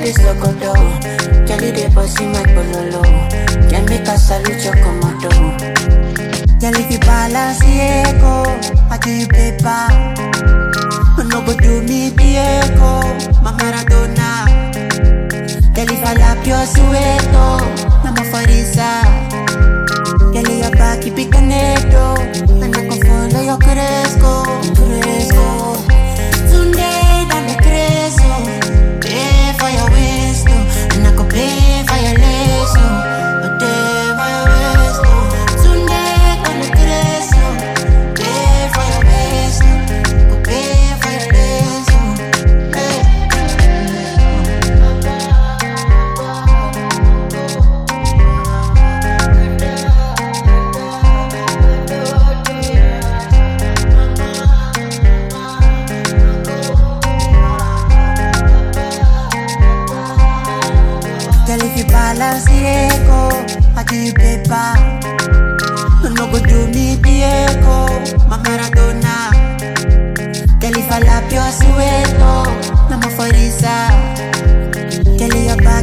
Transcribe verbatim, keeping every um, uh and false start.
this locodo. Jelly de bossy my pololo. Can make a salute your commando. Jelly fi balance echo. I give you paper. No go do me Diego. My Maradona. Jelly fall up your sueto. Mama Farisa. Jelly your back keep it connected. And I can follow your Cresco. Cresco. Today I'm the Cresco. Pay for your waist, and I could pay for your lace, but pay for your waist. Today I'm the Cresco. Pay for your waist, could pay for your lace. Girl, if you balance the echo, I give you paper. No go do me Diego, my Maradona. Girl, if I lap your sueto, Mama Farisa. Girl, your body